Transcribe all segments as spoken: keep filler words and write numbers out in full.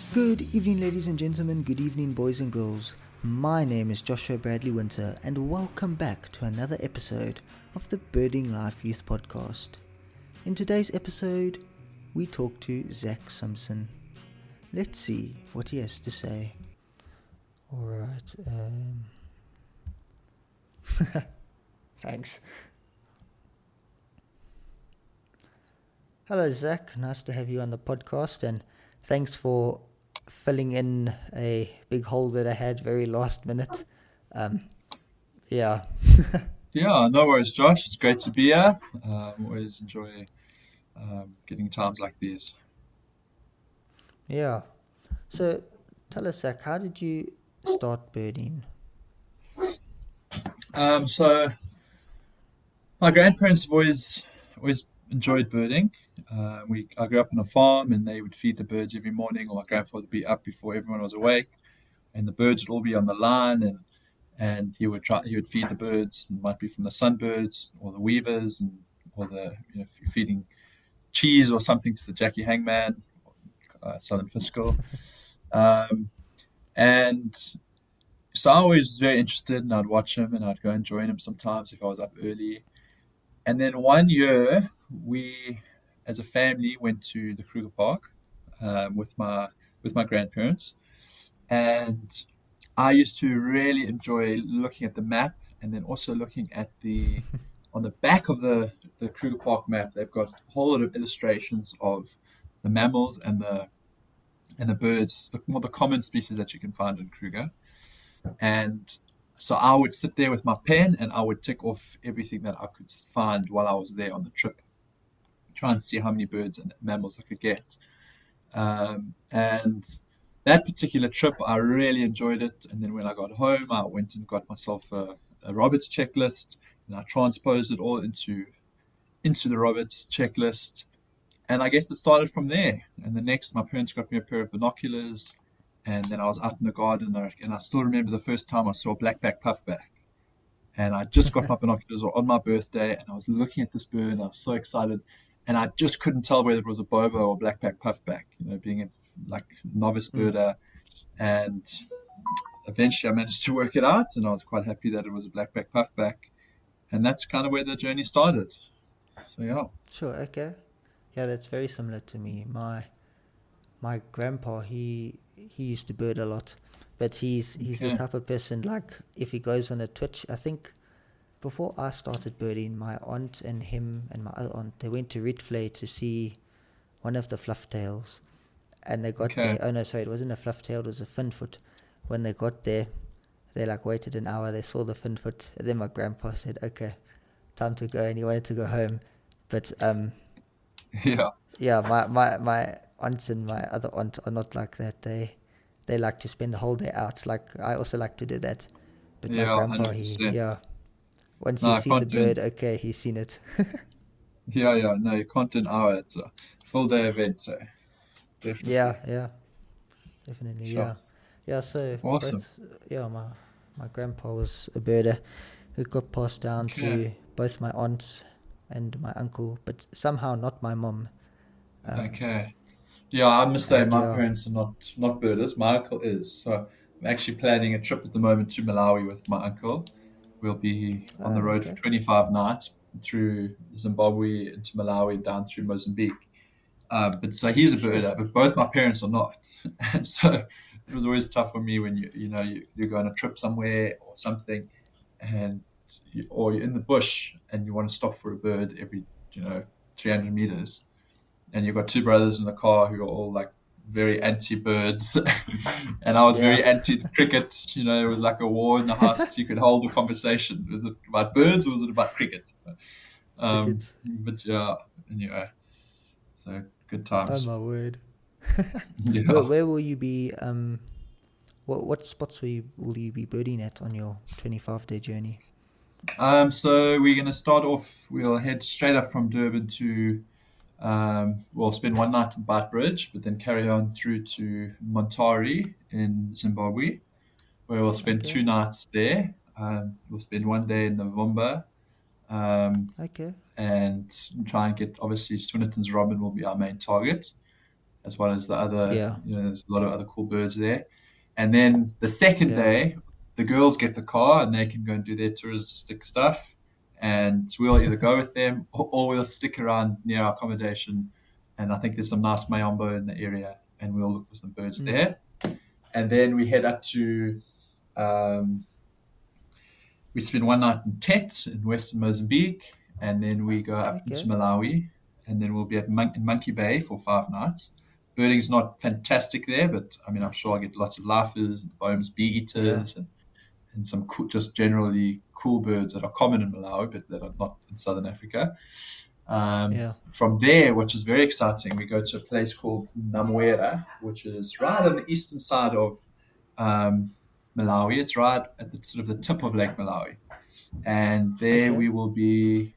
Good evening, ladies and gentlemen. Good evening, boys and girls. My name is Joshua Bradley Winter, and welcome back to another episode of the Birding Life Youth Podcast. In today's episode, we talk to Zach Simpson. Let's see what he has to say. Alright, um... thanks. Hello, Zach. Nice to have you on the podcast, and thanks for filling in a big hole that I had very last minute. Um, yeah. Yeah, no worries, Josh. It's great to be here. Um, always enjoy um, getting times like these. Yeah. So tell us, Zach, how did you start birding? Um, so my grandparents have always always enjoyed birding. Uh, we I grew up on a farm, and they would feed the birds every morning. Or my grandfather would be up before everyone was awake, and the birds would all be on the line, and and he would try he would feed the birds. It might be from the sunbirds or the weavers, and or the you know feeding cheese or something to the Jackie Hangman, uh, Southern Fiscal. Um, and so I always was very interested, and I'd watch him, and I'd go and join him sometimes if I was up early. And then one year, we, as a family, went to the Kruger Park um, with my with my grandparents, and I used to really enjoy looking at the map, and then also looking at the on the back of the the Kruger Park map. They've got a whole lot of illustrations of the mammals and the and the birds, the more the common species that you can find in Kruger. And so I would sit there with my pen, and I would tick off everything that I could find while I was there on the trip, try and see how many birds and mammals I could get. Um, and that particular trip, I really enjoyed it. And then when I got home, I went and got myself a, a Roberts checklist, and I transposed it all into into the Roberts checklist. And I guess it started from there. And the next, my parents got me a pair of binoculars, and then I was out in the garden, and I still remember the first time I saw a blackback puffback. And I just got my binoculars on my birthday, and I was looking at this bird, and I was so excited, and I just couldn't tell whether it was a bobo or blackback puffback. You know, being a like novice Mm. birder, and eventually I managed to work it out, and I was quite happy that it was a blackback puffback, and that's kind of where the journey started. So yeah. Sure, okay. Yeah, that's very similar to me. My my grandpa, he he used to bird a lot, but he's he's the Okay. type of person, like, if he goes on a twitch, I think before I started birding, my aunt and him and my other aunt, they went to Rietflay to see one of the flufftails, and they got Okay. there. Oh no, sorry, it wasn't a flufftail; it was a finfoot. When they got there, they like waited an hour. They saw the finfoot, and then my grandpa said, "Okay, time to go," and he wanted to go home. But um, Yeah. yeah, my my my aunts and my other aunt are not like that. They they like to spend the whole day out. Like, I also like to do that. But my Yeah. grandpa, he, one hundred percent. yeah, once No, he's I seen the can't do an bird, okay, he's seen it. Yeah, yeah. No, you can't do an hour. It's a full day event. So Yeah, definitely. yeah, definitely, Sure. yeah, yeah. So Awesome. both, yeah, my my grandpa was a birder. It got passed down Okay. to both my aunts and my uncle, but somehow not my mom. Um, Okay. Yeah, I must say and my yeah, parents are not not birders. My uncle is. So I'm actually planning a trip at the moment to Malawi with my uncle. We'll be on the uh, road for okay, twenty-five nights through Zimbabwe into Malawi, down through Mozambique. Uh, but so he's a sure, birder, but both my parents are not, and so it was always tough for me when you you know you, you go on a trip somewhere or something, and you, or you're in the bush and you want to stop for a bird every you know three hundred meters, and you've got two brothers in the car who are all like very anti-birds, and I was yeah, very anti-cricket. You know, it was like a war in the house. You could hold a conversation. Was it about birds or was it about cricket? Um, cricket. but yeah, anyway, so good Oh times. my word. Where Yeah. where will you be? Um, what what spots will you will you be birding at on your twenty-five day journey? Um, so we're going to start off. We'll head straight up from Durban to. Um, we'll spend one night in Beitbridge, but then carry on through to Montari in Zimbabwe, where we'll spend Okay, two nights there. Um, we'll spend one day in November, um, okay, and try and get obviously Swinnerton's Robin will be our main target. as well as the other, Yeah. you know, there's a lot of other cool birds there. And then the second Yeah. day, the girls get the car and they can go and do their touristic stuff. And we'll either go with them or, or we'll stick around near our accommodation. And I think there's some nice mayambo in the area, and we'll look for some birds Mm. there. And then we head up to, um, we spend one night in Tet in western Mozambique, and then we go up into Okay. Malawi, and then we'll be at Mon- in Monkey Bay for five nights. Birding's not fantastic there, but I mean, I'm sure I get lots of lifers, and Boehm's bee Yeah. eaters, and, and some cool, just generally cool birds that are common in Malawi, but that are not in southern Africa. Um, Yeah. from there, which is very exciting, we go to a place called Namwera, which is right on the eastern side of um, Malawi. It's right at the sort of the tip of Lake Malawi, and there Okay. we will be.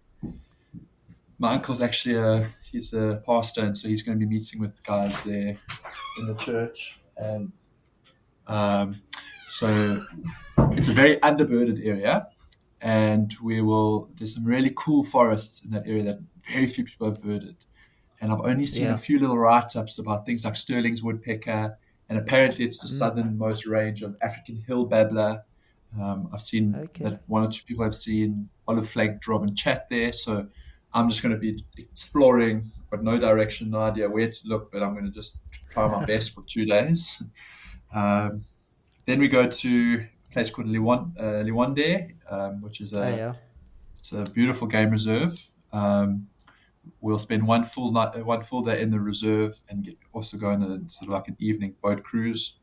My uncle's actually a he's a pastor, and so he's going to be meeting with the guys there in the church, and um, so it's a very underbirded area, and we will. There's some really cool forests in that area that very few people have birded, and I've only seen a Yeah. few little write-ups about things like Sterling's woodpecker, and apparently it's the Mm. southernmost range of African hill babbler. Um, I've seen Okay. that one or two people have seen olive-flanked robin chat there, so I'm just going to be exploring, but no direction, no idea where to look, but I'm going to just try my best for two days. Um, then we go to a place called Liwan, uh, Liwonde, um, which is Oh a yeah. it's a beautiful game reserve. Um, we'll spend one full night, uh, one full day in the reserve, and get, also go on a sort of like an evening boat cruise,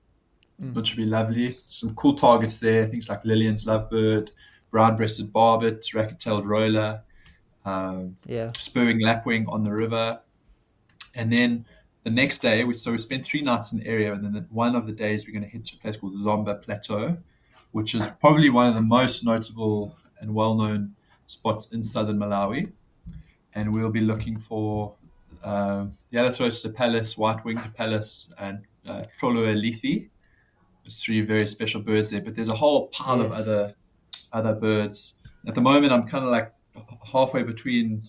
Mm. which would be lovely. Some cool targets there, things like Lillian's lovebird, brown-breasted barbet, racket-tailed roller, um, Yeah. spurring lapwing on the river, and then the next day, we so we spent three nights in the area, and then the, one of the days we're going to head to a place called Zomba Plateau, which is probably one of the most notable and well-known spots in southern Malawi, and we'll be looking for uh, yellow-throated Palace, white-winged Palace, and uh, Troloelithi. There's three very special birds there, but there's a whole pile of Yes. other other birds. At the moment, I'm kind of like halfway between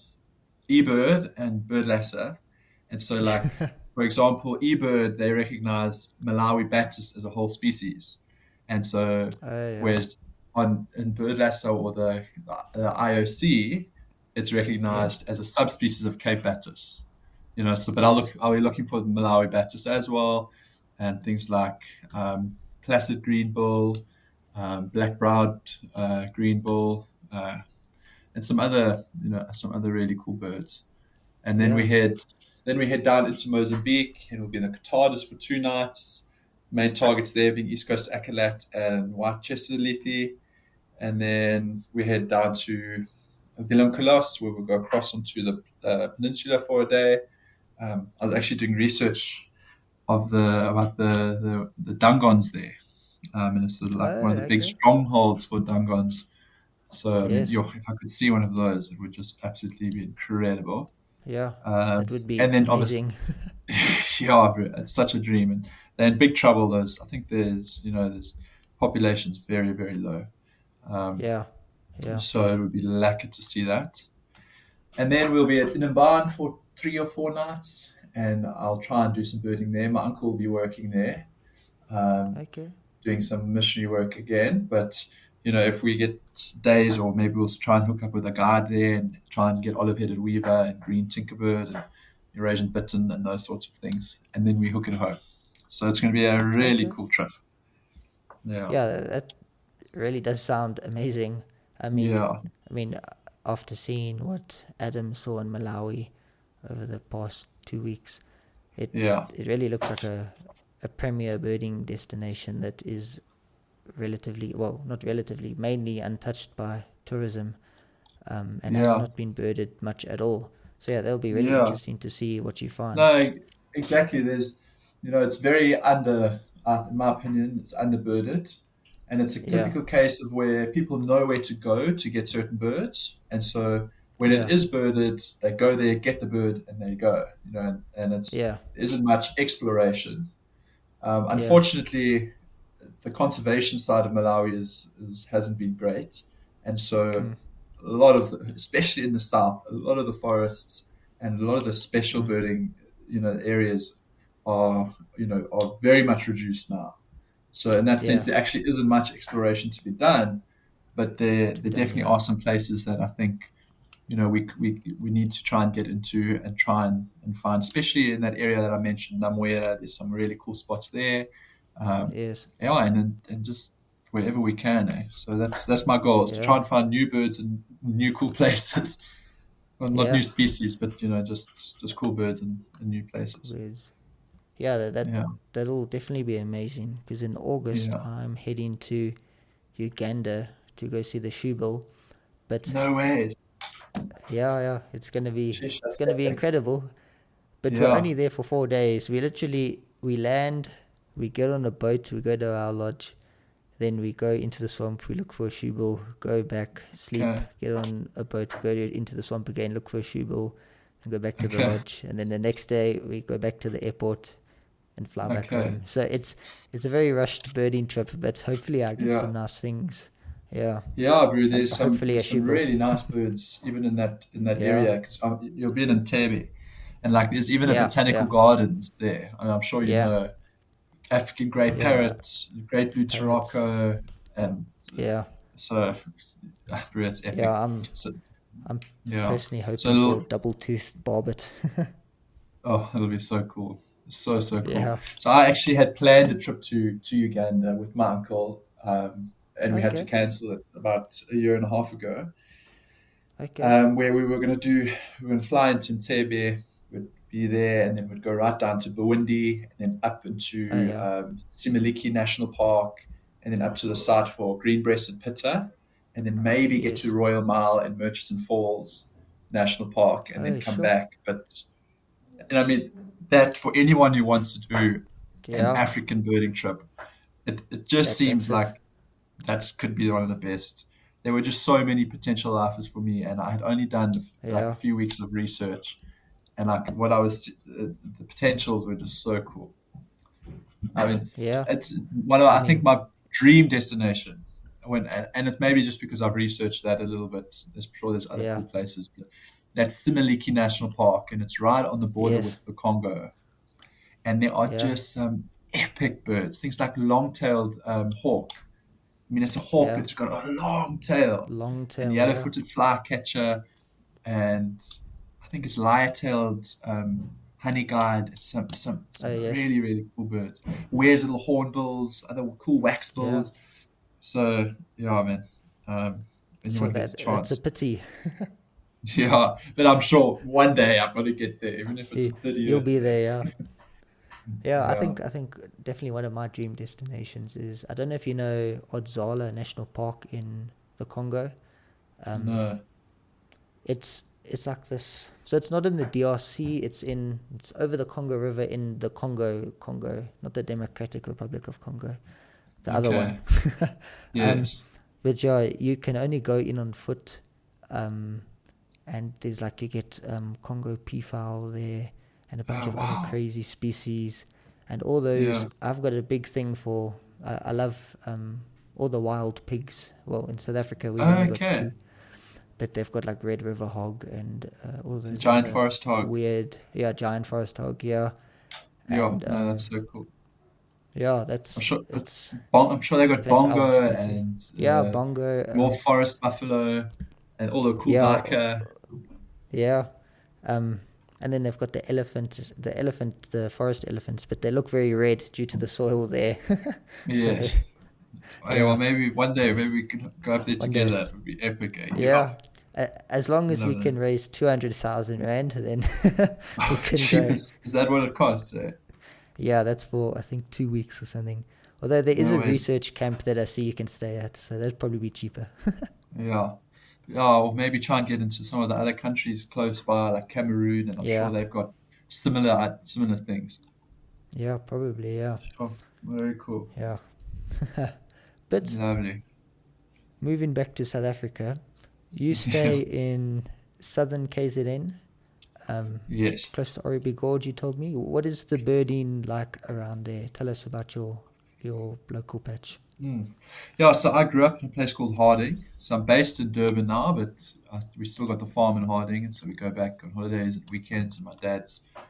eBird and birdlasser, and so like for example, eBird they recognize Malawi batis as a whole species, and so Oh yeah. whereas on in birdlasser or the, the I O C, it's Yeah. recognized as a subspecies of Cape batis. You know, so but I'll Yes. look I'll be looking for the Malawi batis as well, and things like um, placid greenbill, um, black-browed uh, greenbill, uh, and some other you know some other really cool birds. And then we Yeah. head then we head down into Mozambique, and we'll be in the Catadas for two nights. Main targets there being East Coast Akalat and White Chested Lethe. And then we head down to Willem Kolos, where we'll go across onto the uh, peninsula for a day. Um, I was actually doing research of the about the the, the Dungons there, um, and it's sort of like one Oh of the big okay. strongholds for Dungons. So I mean, Yes. yo, if I could see one of those, it would just absolutely be incredible. Yeah. That Um, would be and then obviously, amazing. yeah, it's such a dream, and they're in big trouble. Those I think there's you know there's population's very very low, um, Yeah. Yeah. so it would be lucky to see that. And then we'll be at Inamban for three or four nights, and I'll try and do some birding there. My uncle will be working there, um, Okay. doing some missionary work again. But you know, if we get days, or maybe we'll try and hook up with a guide there and try and get olive-headed weaver and green tinkerbird and Eurasian bittern and those sorts of things, and then we hook it home. So it's going to be a really Okay. cool trip. Yeah, Yeah, that that really does sound amazing. I mean, yeah, I mean, uh, after seeing what Adam saw in Malawi over the past two weeks, it yeah, it really looks like a a premier birding destination that is relatively, well, not relatively, mainly untouched by tourism, um, and has yeah, not been birded much at all. So yeah, that'll be really yeah. interesting to see what you find. No, exactly. There's, you know, it's very under, uh, in my opinion, it's underbirded. And it's a Yeah, typical case of where people know where to go to get certain birds. And so when it yeah, is birded, they go there, get the bird, and they go, you know, and, and it's, yeah, there isn't much exploration. Um, yeah, unfortunately, the conservation side of Malawi is, is hasn't been great. And so mm, a lot of, the, especially in the south, a lot of the forests and a lot of the special mm, birding, you know, areas. are, you know, are very much reduced now. So in that sense, Yeah, there actually isn't much exploration to be done, but there to there be done. definitely Yeah, are some places that I think, you know, we we, we need to try and get into and try and, and find, especially in that area that I mentioned, Namwera. There's some really cool spots there. Um, yes, yeah, and and just wherever we can. Eh? So that's that's my goal, is to yeah, try and find new birds and new cool places. Well, not yeah. new species, but you know, just just cool birds in, in new Cool places. birds. Yeah, that, that Yeah, that'll definitely be amazing. Because in August yeah. I'm heading to Uganda to go see the shoebill. But No way. yeah, yeah, it's gonna be Sheesh, it's that's gonna be epic. incredible. But we're Yeah. only there for four days. We literally we land, we get on a boat, we go to our lodge, then we go into the swamp, we look for a shoebill, go back, sleep, Okay. get on a boat, go to, into the swamp again, look for a shoebill, and go back to the Okay. lodge. And then the next day we go back to the airport and fly back Okay. home. So it's it's a very rushed birding trip, but hopefully I get Yeah. some nice things. Yeah, Yeah, bro. and There's some hopefully a there's some shoebill. really nice birds even in that in that Yeah, area, because you'll be in Entebbe, and like there's even a yeah, botanical yeah, gardens there. And I'm sure you yeah, know African grey yeah. parrots, great blue Parrots. Tarako, and Yeah, so ah, bro, it's epic. yeah. I'm So I'm yeah, personally so hoping for it'll, double-toothed barbet. oh, it'll be so cool, so so cool. Yeah. So I actually had planned a trip to to Uganda with my uncle, um, and we had to Okay. cancel it about a year and a half ago. Okay. Um, where we were going to do, we were going to fly into Entebbe, we'd be there, and then we'd go right down to Burundi, and then up Oh into yeah. um, Similiki National Park, and then up to the site for Green Breasted Pitta, and then maybe get to Yes. Royal Mile and Murchison Falls National Park, and then Oh come sure. back. But, and I mean, that for anyone who wants to do an Yeah. African birding trip, it, it just That's that's seems it. like that could be one of the best. There were just so many potential lifers for me, and I had only done like a Yeah. few weeks of research, and like what I was, uh, the potentials were just so cool. I mean, Yeah. it's one of, I I think, mean, my dream destination. When and it's maybe just because I've researched that a little bit. There's sure there's other yeah. cool places, but that's Similiki National Park, and it's right on the border Yes. with the Congo, and there are Yeah. just some epic birds, things like long-tailed um, hawk. I mean, it's a hawk, but Yeah. it's got a long tail, Long and tail. Yeah. yellow-footed flycatcher, and I think it's lyre-tailed um, honey guide. It's some some Oh some yes. really really cool birds. Weird little hornbills, other cool Yeah. waxbills. So yeah, man. Um, Sure. anyone gets a That that's a chance, pity. yeah. But I'm sure one day I'm gonna get there, even if it's You in thirty you'll years. be there. Yeah. Yeah. I Yeah. think I think definitely one of my dream destinations is, I don't know if you know Odzala National Park in the Congo. Um, No. it's it's like this. So it's not in the D R C. It's in it's over the Congo River in the Congo Congo, not the Democratic Republic of Congo, the other one. Okay. um, Yes. but yeah, you can only go in on foot. Um, and there's like you get um Congo peafowl there and a bunch Oh of other wow. crazy species, and all those. Yeah. I've got a big thing for. I, I love um all the wild pigs. Well, in South Africa we've only got Okay. two, but they've got like red river hog and uh, all those Giant other forest hog. weird, yeah, giant forest hog, yeah. Yeah. And No, um that's so cool. yeah, I'm that's sure. it's Bon- I'm sure they a got place I want to bongo go to. and Yeah, uh, bongo, more um forest buffalo and all the cool yeah, baka. yeah. um and then they've got the elephant, the elephant, the forest elephants, but they look very red due to the soil there. So Yes. Hey, well, yeah, maybe one day, maybe we could go up there one together. day. That would be epic. Eh? Yeah. Yeah. A- as long as we Love that. can raise two hundred thousand rand, then we Oh, can go. jeez. Is that what it costs? Eh? Yeah, that's for I think two weeks or something. Although there is No a ways. research camp that I see you can stay at, so that'd probably be cheaper. Yeah. Yeah, or maybe try and get into some of the other countries close by, like Cameroon, and I'm sure Yeah, they've got similar uh, similar things. yeah, probably, yeah, Sure. Very cool. yeah. But Lovely. moving back to South Africa, you Yeah. stay in southern K Z N, um, Yes. close to Oribi Gorge. You told me. What is the birding like around there? Tell us about your your local patch. Mm. Yeah, so I grew up in a place called Harding. So I'm based in Durban now, but I, we still got the farm in Harding, and so we go back on holidays and weekends. And my dad's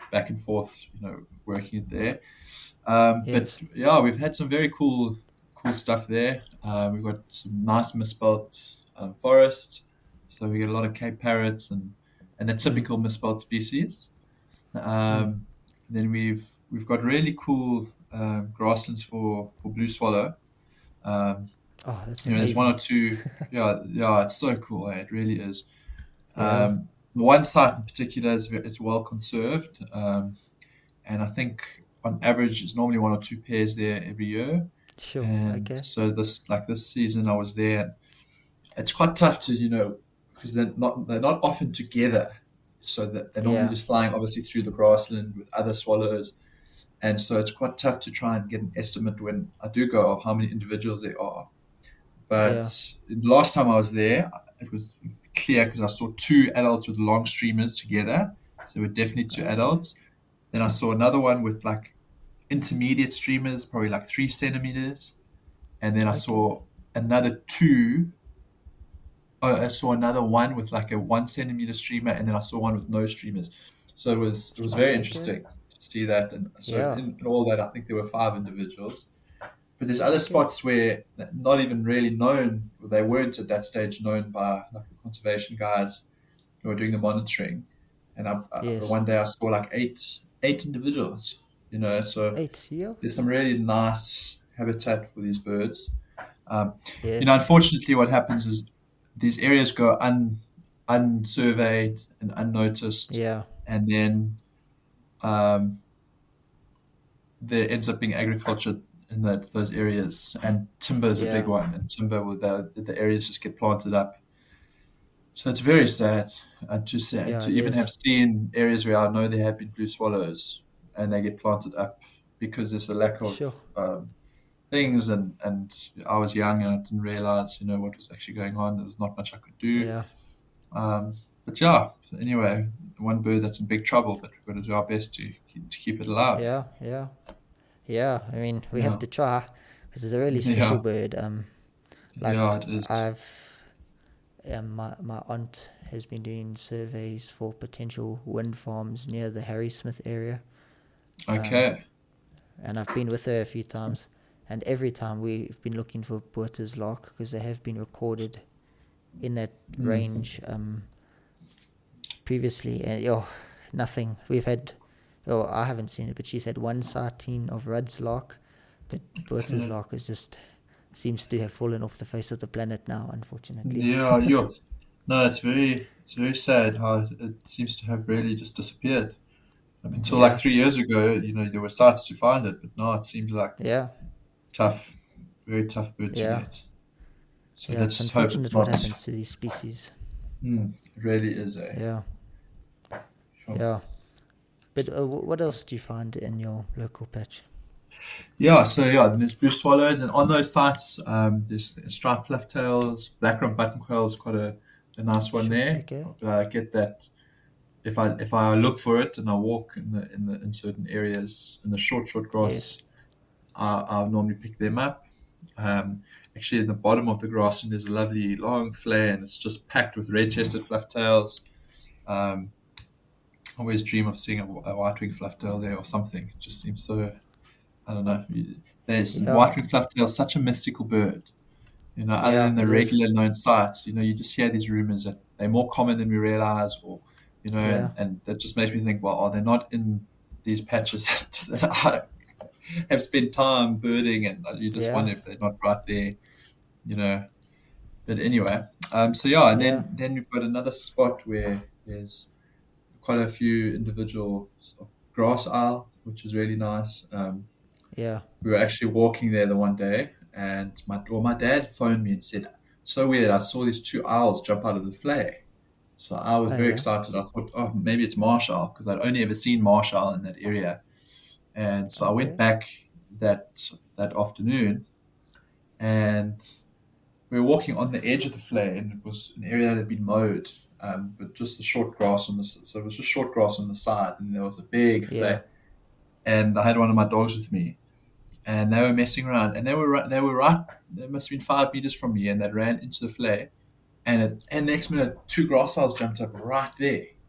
back and forth, you know, working it there. Um, but Yes. yeah, we've had some very cool, cool stuff there. Uh, we've got some nice misspelt um, forests, so we get a lot of Cape parrots and and the Mm. typical misspelt species. Mm. Um, then we've we've got really cool um, grasslands for for blue swallow. Um, Oh, that's you know, there's one amazing. or two. Yeah, yeah, it's so cool. Eh? It really is. Yeah. Um, the one site in particular is, is well conserved, um, and I think on average it's normally one or two pairs there every year. Sure. And Okay. so this, like this season, I was there. And it's quite tough to, you know, because they're not they're not often together, so that they're normally Yeah. just flying obviously through the grassland with other swallows, and so it's quite tough to try and get an estimate when I do go of how many individuals there are. But Yeah. the last time I was there, it was clear because I saw two adults with long streamers together. So we're definitely two Okay. adults. Then I saw another one with like intermediate streamers, probably like three centimeters. And then I Okay. saw another two. Oh, I saw another one with like a one centimeter streamer, and then I saw one with no streamers. So it was it was very Okay. interesting to see that. And so Yeah. in, in all that, I think there were five individuals. But there's other Okay. spots where not even really known, they weren't at that stage known by like the conservation guys who are doing the monitoring. And I've, uh, Yes. one day I saw like eight eight individuals, you know. So Eight. Yeah. there's some really nice habitat for these birds. Um, you know, Yes. unfortunately, what happens is these areas go un unsurveyed and unnoticed, Yeah. and then um, there ends up being agriculture in that those areas, and timber is a big Yeah. one, and timber with the the areas just get planted up. So it's very sad uh, to say, Yeah. to It even have is. seen areas where I know there have been blue swallows, and they get planted up because there's a lack of Sure. um, things, and and I was young and I didn't realize, you know, what was actually going on. There was not much I could do. Yeah. Um, but yeah, so anyway, one bird that's in big trouble, but we've got to do our best to keep, to keep it alive. Yeah. Yeah. Yeah. I mean, we have Yeah, to try because it's a really special yeah, bird. Um, yeah, like it is. I've, um, my my aunt has been doing surveys for potential wind farms near the Harry Smith area. Um, Okay. and I've been with her a few times, and every time we've been looking for Botha's lark because they have been recorded in that Mm. range um, previously, and oh, nothing. We've had, oh, I haven't seen it, but she's had one sighting of Rudd's lark, but Botha's Okay. lark is just seems to have fallen off the face of the planet now, unfortunately. Yeah, yeah. No, it's very, it's very sad how it, it seems to have really just disappeared. Up until like Yeah, three years ago, you know, there were sites to find it, but now it seems like yeah, tough, very tough bird to yeah, get. So yeah. let's It's just hope it's unfortunate what not. happens to these species. Mm, it really is a. Yeah, Sure. yeah. But uh, wh- what else do you find in your local patch? Yeah, so yeah, there's blue swallows, and on those sites, um, there's striped flufftails, black rump buttonquail is quite a, a nice one Sure. there. Okay. Uh, get that if I if I look for it and I walk in the in the in certain areas in the short short Yes. grass, I, I'll normally pick them up. Um, actually, in the bottom of the grassland there's a lovely long flare, and it's just packed with red-chested flufftails. Um, I always dream of seeing a, a white-winged flufftail there or something. It just seems so. I don't know. There's Yeah. white-winged flufftail is such a mystical bird. You know, other Yeah. than the It is. regular known sites, you know, you just hear these rumors that they're more common than we realize, or you know, Yeah. and, and that just makes me think, well, are they not in these patches that, that I have spent time birding, and you just Yeah. wonder if they're not right there, you know. But anyway, um, so yeah, and Yeah. then then we've got another spot where there's quite a few individuals of grass owl, which is really nice. Um, Yeah. we were actually walking there the one day, and my well, my dad phoned me and said, "So weird! I saw these two owls jump out of the flare." So I was Oh very yeah. excited. I thought, "Oh, maybe it's marsh owl," because I'd only ever seen marsh owl in that area. And so I went Okay. back that that afternoon, and we were walking on the edge of the flare, and it was an area that had been mowed, um, but just the short grass on the s- so it was just short grass on the side, and there was a big Yeah. flare. And I had one of my dogs with me, and they were messing around, and they were right, they were right. They must have been five meters from me, and they ran into the flare, and it, and next minute two grass owls jumped up right there,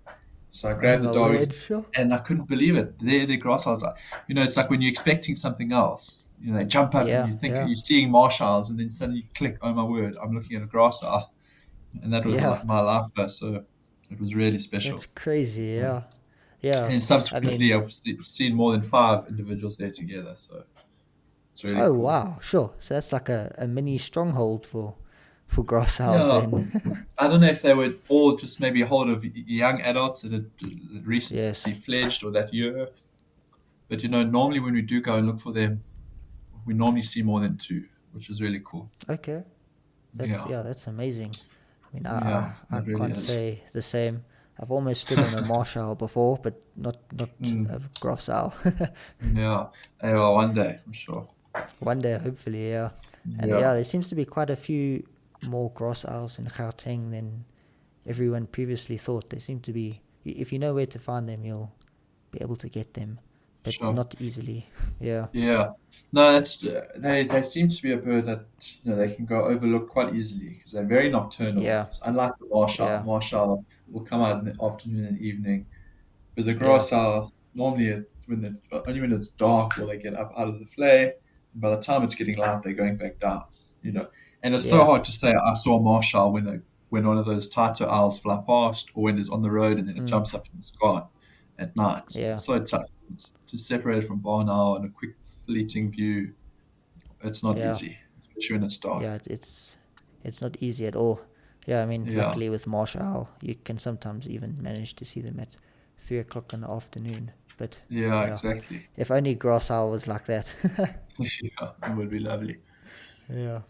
So I Oh grabbed the my dog, word, sure. and I couldn't believe it. There, the grass owls are. You know, it's like when you're expecting something else. You know, they jump up and Yeah, you think yeah, you're seeing marsh owls, and then suddenly you click, oh my word, I'm looking at a grass owl. And that was yeah. like my life there. So it was really special. That's crazy. Yeah. Yeah, yeah. And I subsequently, mean, I've se- seen more than five individuals there together. So it's really oh cool. wow, sure. So that's like a, a mini stronghold for for grass owls Yeah. then. I don't know if they were all just maybe a hold of y- young adults that had Yes. recently fledged or that year. But you know, normally when we do go and look for them, we normally see more than two, which is really cool. Okay. That's Yeah, yeah, that's amazing. I mean, I yeah, I, I it really can't is. say the same. I've almost stood on a marsh owl before, but not not Mm, a grass owl. yeah, Eh, well, one day, I'm sure. One day, hopefully, yeah. And Yeah, yeah, there seems to be quite a few more grass owls in Gauteng than everyone previously thought. They seem to be. If you know where to find them, you'll be able to get them, but sure. not easily. Yeah, Yeah, no, that's uh, they. They seem to be a bird that you know they can go overlooked quite easily because they're very nocturnal. yeah, So unlike the marsh owl, yeah, marsh owl will come out in the afternoon and evening, but the yeah, grass owl normally it- when it's only when it's dark will they get up out of the flay. And by the time it's getting light, they're going back down. You know, and it's so yeah, hard to say. I saw a marsh owl when a, when one of those Taito owls fly past, or when it's on the road and then it mm, jumps up and it's gone at night. yeah, It's so tough. It's to separate it from barn owl and a quick fleeting view. It's not yeah, easy, especially when it's dark. yeah. it- It's it's not easy at all. Yeah, I mean, Yeah, luckily with marsh owl, you can sometimes even manage to see them at three o'clock in the afternoon. But yeah, yeah, exactly. if only grass owl was like that. Yeah, it would be lovely. Yeah.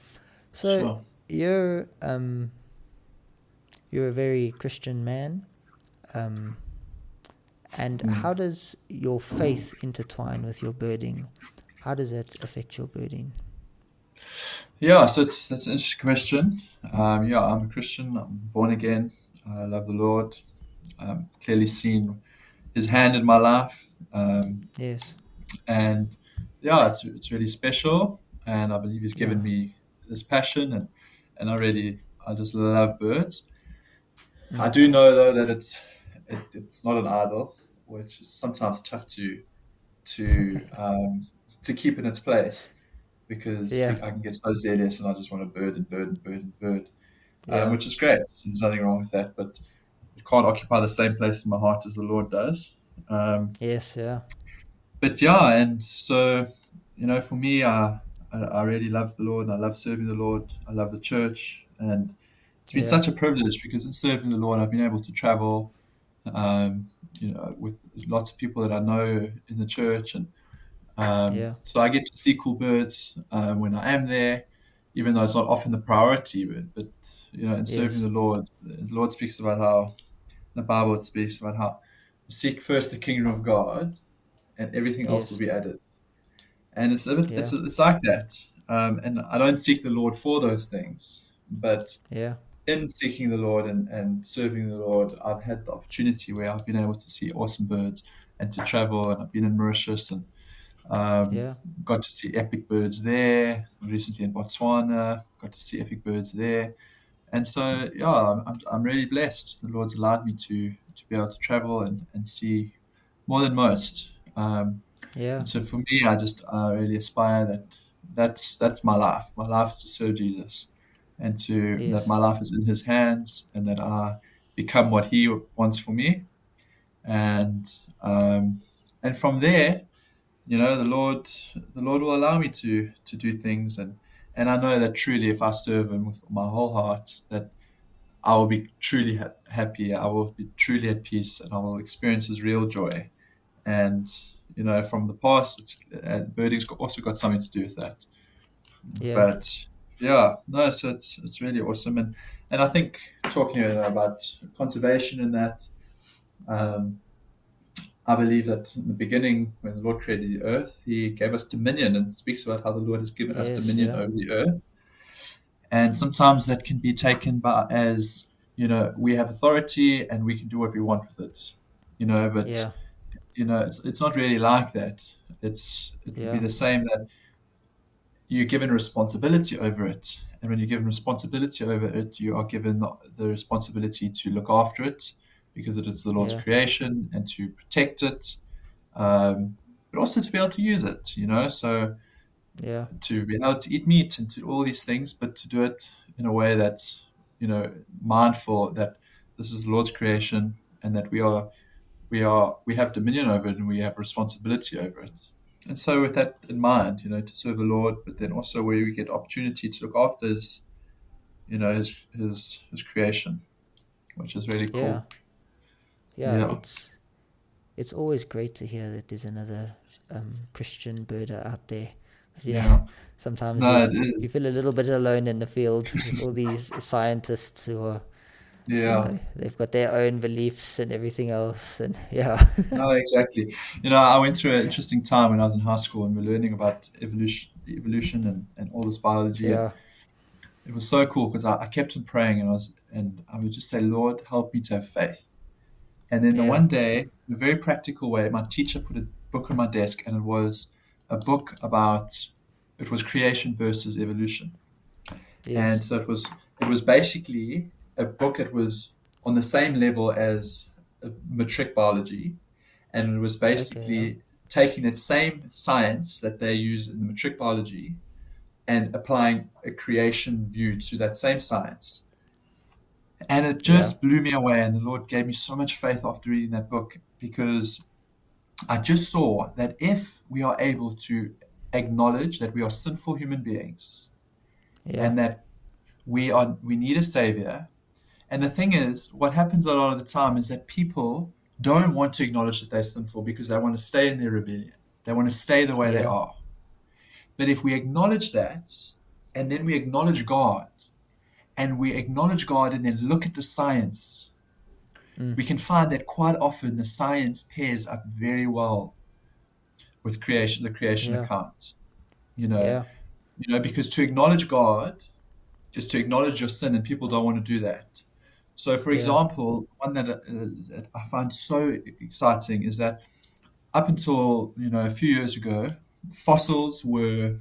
So Sure. you're um you're a very Christian man. Um, and Mm. how does your faith intertwine with your birding? How does that affect your birding? Yeah, so it's, that's an interesting question. Um, yeah, I'm a Christian. I'm born again. I love the Lord. Um, clearly seen His hand in my life, um, Yes. and yeah, it's it's really special. And I believe He's Yeah. given me this passion, and and I really I just love birds. I Mm. do know though that it's it, it's not an idol, which is sometimes tough to to um, to keep in its place because Yeah. I can get so zealous and I just want to bird and bird and bird and bird, um, Yeah. which is great. There's nothing wrong with that, but it can't occupy the same place in my heart as the Lord does. Um, Yes. Yeah. but yeah, and so you know, for me, I, I I really love the Lord. And I love serving the Lord. I love the church, and it's been Yeah. such a privilege because in serving the Lord, I've been able to travel, um, you know, with lots of people that I know in the church, and um, Yeah. so I get to see cool birds um, when I am there, even though it's not often the priority. But, but you know, in serving Yes. the Lord, the Lord speaks about how the Bible speaks about how seek first the kingdom of God, and everything else will Yes. be added. And it's a bit, it's Yeah. it's like that. Um, and I don't seek the Lord for those things, but Yeah. in seeking the Lord and, and serving the Lord, I've had the opportunity where I've been able to see awesome birds and to travel. And I've been in Mauritius and um, Yeah. got to see epic birds there. Recently in Botswana, got to see epic birds there. And so, yeah, I'm, I'm I'm really blessed. The Lord's allowed me to to be able to travel and, and see more than most. Um, Yeah. and so for me, I just uh, really aspire that that's that's my life. My life is to serve Jesus, and to that Yes. my life is in His hands, and that I become what He wants for me. And um, and from there, you know, the Lord the Lord will allow me to to do things, and and I know that truly, if I serve Him with my whole heart, that I will be truly ha- happy. I will be truly at peace, and I will experience His real joy. And you know, from the past, it's, uh, birding's got, also got something to do with that. Yeah. But yeah, no, so it's it's really awesome, and and I think talking uh, about conservation and that, um, I believe that in the beginning, when the Lord created the earth, He gave us dominion, and speaks about how the Lord has given us Yes. dominion Yeah. over the earth. And sometimes that can be taken by as you know we have authority and we can do what we want with it, you know. But Yeah. you know, it's, it's not really like that. It's it would be Yeah. the same that you're given responsibility over it, and when you're given responsibility over it, you are given the, the responsibility to look after it, because it is the Lord's Yeah. creation, and to protect it, um, but also to be able to use it, you know, so Yeah. to be able to eat meat and to all these things, but to do it in a way that's, you know, mindful that this is the Lord's creation and that we are we are we have dominion over it and we have responsibility over it. And so with that in mind, you know, to serve the Lord, but then also where we get opportunity to look after his, you know, his his his creation, which is really Yeah. cool. Yeah. Yeah. It's it's always great to hear that there's another um, Christian birder out there. 'Cause, you know, Yeah. sometimes No, you it you is. feel a little bit alone in the field with all these scientists who are, you Yeah. know, they've got their own beliefs and everything else, and yeah. No, exactly. You know, I went through an interesting time when I was in high school and we're learning about evolution, evolution and, and all this biology. And Yeah. it was so cool because I, I kept on praying and I was, and I would just say, Lord, help me to have faith. And then the Yeah. one day, in a very practical way, my teacher put a book on my desk and it was a book about, it was creation versus evolution. And Yes. so it was, it was basically a book that was on the same level as uh, matric biology, and it was Okay. Yeah. basically taking that same science that they use in the matric biology and applying a creation view to that same science. And it Yeah. just blew me away. And the Lord gave me so much faith after reading that book because I just saw that if we are able to acknowledge that we are sinful human beings Yeah. and that we are we need a savior. And the thing is, what happens a lot of the time is that people don't want to acknowledge that they're sinful because they want to stay in their rebellion. They want to stay the way they Yeah. are. But if we acknowledge that, and then we acknowledge God, and we acknowledge God and then look at the science, Mm. we can find that quite often the science pairs up very well with creation, the creation Yeah. account. You know, Yeah. you know, because to acknowledge God is to acknowledge your sin, and people don't want to do that. So, for Yeah. example, one that, uh, that I find so exciting is that up until you know a few years ago, fossils were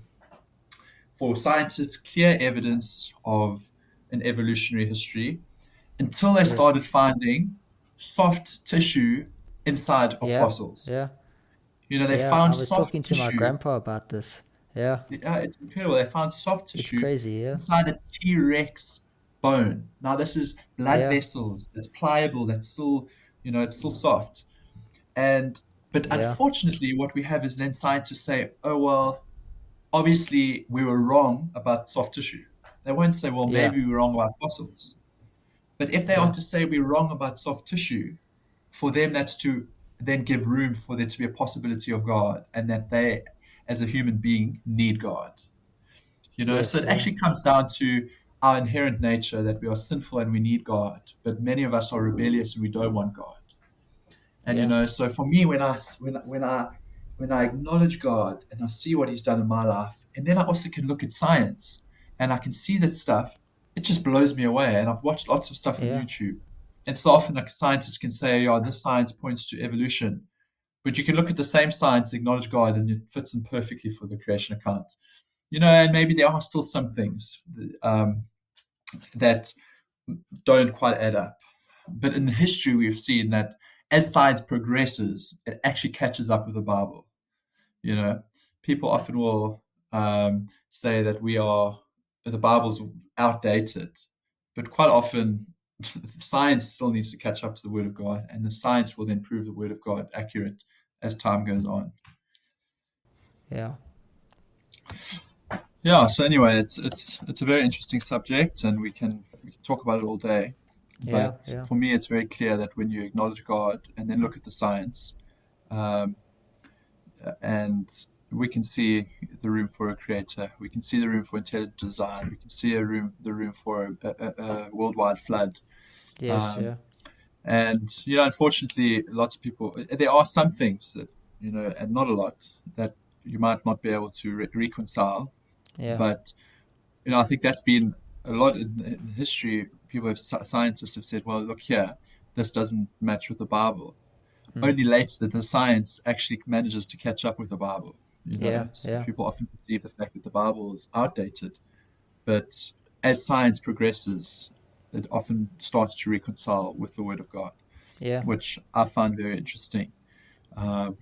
for scientists clear evidence of an evolutionary history until they Yes. started finding soft tissue inside of Yeah. fossils. Yeah. You know, they Yeah. I found was soft talking to my tissue. grandpa about this. Yeah. Yeah, it's incredible. They found soft It's tissue crazy. Yeah. inside a T Rex bone. Now, this is blood Yeah. vessels. It's pliable. That's still, you know, it's still soft. And but Yeah. unfortunately, what we have is then scientists say, "Oh well, obviously we were wrong about soft tissue." They won't say, "Well, Yeah. maybe we were wrong about fossils." But if they are Yeah. to say we're wrong about soft tissue, for them that's to then give room for there to be a possibility of God and that they, as a human being, need God. You know, so Yes. it Yeah. actually comes down to our inherent nature that we are sinful and we need God, but many of us are rebellious and we don't want God. And you Yeah. know, so for me, when I when when I when I acknowledge God and I see what He's done in my life, and then I also can look at science and I can see this stuff, it just blows me away. And I've watched lots of stuff on Yeah. YouTube, and so often like scientists can say, "Yeah, this science points to evolution," but you can look at the same science, acknowledge God, and it fits in perfectly for the creation account. You know, and maybe there are still some things um, that don't quite add up. But in the history, we've seen that as science progresses, it actually catches up with the Bible. You know, people often will um, say that we are the Bible's outdated, but quite often science still needs to catch up to the Word of God, and the science will then prove the Word of God accurate as time goes on. Yeah. Yeah. So anyway, it's it's it's a very interesting subject, and we can we can talk about it all day. Yeah. But Yeah. for me, it's very clear that when you acknowledge God and then look at the science, um, and we can see the room for a creator, we can see the room for intelligent design, we can see a room the room for a, a, a worldwide flood. Yes. Um, Yeah. and you know, unfortunately, lots of people. There are some things that you know, and not a lot that you might not be able to re- reconcile. Yeah. But you know, I think that's been a lot in, in history. People have scientists have said, "Well, look here, this doesn't match with the Bible." Mm. Only later that the science actually manages to catch up with the Bible. You know, Yeah. it's Yeah. people often perceive the fact that the Bible is outdated, but as science progresses, it often starts to reconcile with the Word of God. Yeah. which I find very interesting. Um,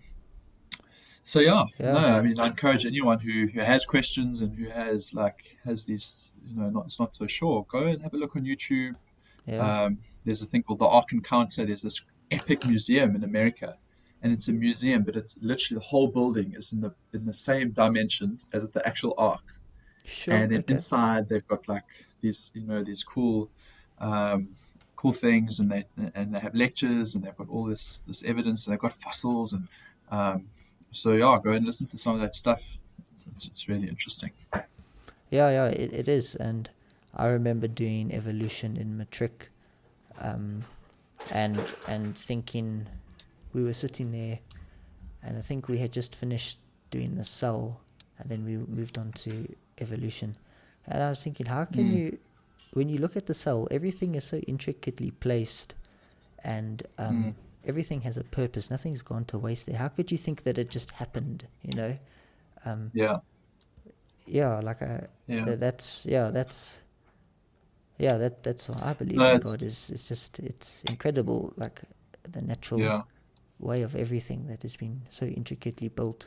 so yeah, no, Yeah. I mean, I encourage anyone who, who has questions and who has like has these, you know, not it's not so sure. Go and have a look on YouTube. Yeah. Um, there's a thing called the Ark Encounter. There's this epic museum in America, and it's a museum, but it's literally the whole building is in the in the same dimensions as the actual Ark. Sure. And then Okay. inside they've got like these, you know, these cool, um, cool things, and they and they have lectures, and they've got all this this evidence, and they've got fossils, and um, so yeah, go and listen to some of that stuff. It's, it's really interesting. Yeah, yeah, it, it is. And I remember doing evolution in matric, um, and and thinking we were sitting there, and I think we had just finished doing the cell, and then we moved on to evolution. And I was thinking, how can Mm. you, when you look at the cell, everything is so intricately placed, and um, Mm. everything has a purpose. Nothing's gone to waste there. How could you think that it just happened? You know. Um, Yeah, yeah, like I, yeah. tha- that's yeah, that's yeah, that that's what I believe No, in it's God is. It's just it's incredible, like the natural yeah. way of everything that has been so intricately built.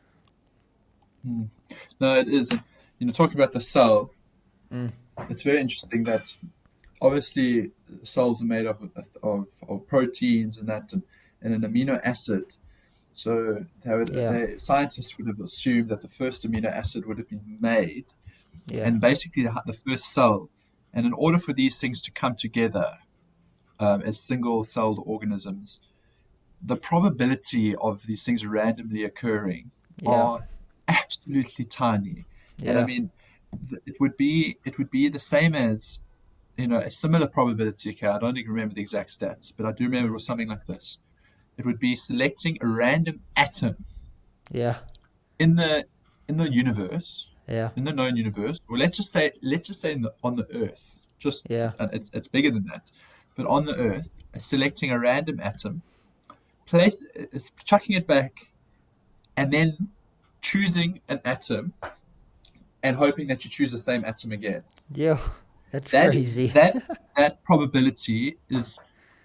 Mm. No, it is. You know, talking about the cell, Mm. it's very interesting that obviously cells are made of of, of proteins and that, and, and an amino acid. So they would, Yeah, they, scientists would have assumed that the first amino acid would have been made, yeah, and basically the, the first cell. And in order for these things to come together um, as single-celled organisms, the probability of these things randomly occurring yeah, are absolutely tiny. And I yeah, mean, th- it would be it would be the same as, you know, a similar probability. Okay, I don't even remember the exact stats, but I do remember it was something like this. It would be selecting a random atom yeah, in the in the universe, yeah, in the known universe, or let's just say let's just say in the, on the Earth. Just yeah, and it's it's bigger than that, but on the Earth, selecting a random atom, place it's chucking it back, and then choosing an atom and hoping that you choose the same atom again. yeah. That's That crazy. that that probability is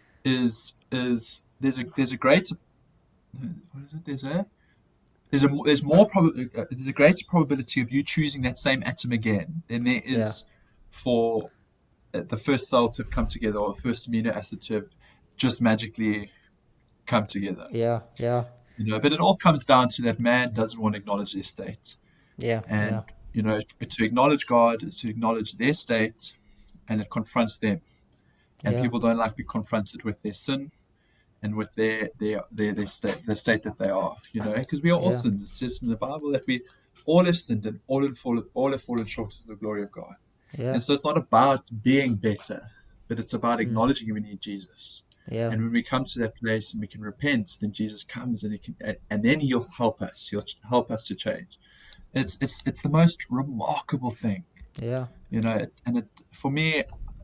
is is there's a there's a greater what is it there's a there's a there's more prob- uh, there's a greater probability of you choosing that same atom again than there Yeah, is for uh, the first cell to have come together, or the first amino acid to have just magically come together. yeah, yeah, You know, but it all comes down to that man doesn't want to acknowledge their state. yeah, And, yeah, you know, to acknowledge God is to acknowledge their state, and it confronts them. And yeah, people don't like to be confronted with their sin and with their their their, their state, the state that they are, you know, because we are all yeah, sinned. It says in the Bible that we all have sinned and all have fallen, all have fallen short of the glory of God. yeah, And so it's not about being better, but it's about mm, acknowledging we need Jesus. yeah, And when we come to that place and we can repent, then Jesus comes and he can, and then he'll help us. He'll help us to change. It's it's it's the most remarkable thing, yeah, you know. And it, for me,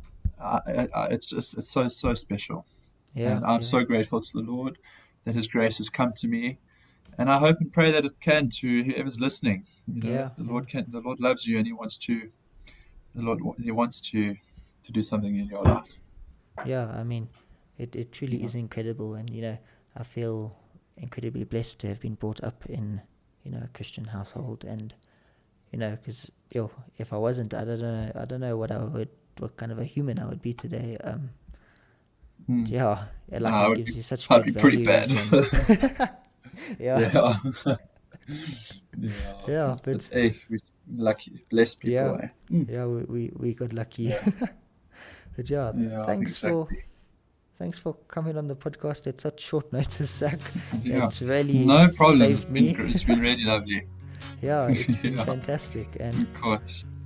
I, I, it's just it's so so special, yeah, and I'm yeah, so grateful to the Lord that His grace has come to me, and I hope and pray that it can to whoever's listening. You know, yeah, the yeah, Lord can, the Lord loves you, and He wants to, the Lord He wants to to do something in your life. yeah. I mean, it it truly Yeah. is incredible, and you know, I feel incredibly blessed to have been brought up in, you know, a Christian household, and you know, because yo, if I wasn't, I don't know, I don't know what I would, what kind of a human I would be today. Um, Hmm. yeah, yeah, like Ah, it it would gives be, you such I'd good be pretty bad. values, and yeah, Yeah. Yeah. yeah, But but hey, we lucky, blessed people, yeah, eh? Mm. yeah, we we, we got lucky. Yeah. But yeah, Yeah, thanks for exactly. thanks for coming on the podcast at such short notice, Zach. Yeah. It's really No problem. It's saved been me. gr- it's been really lovely. Yeah, it's been Yeah, fantastic, and of course.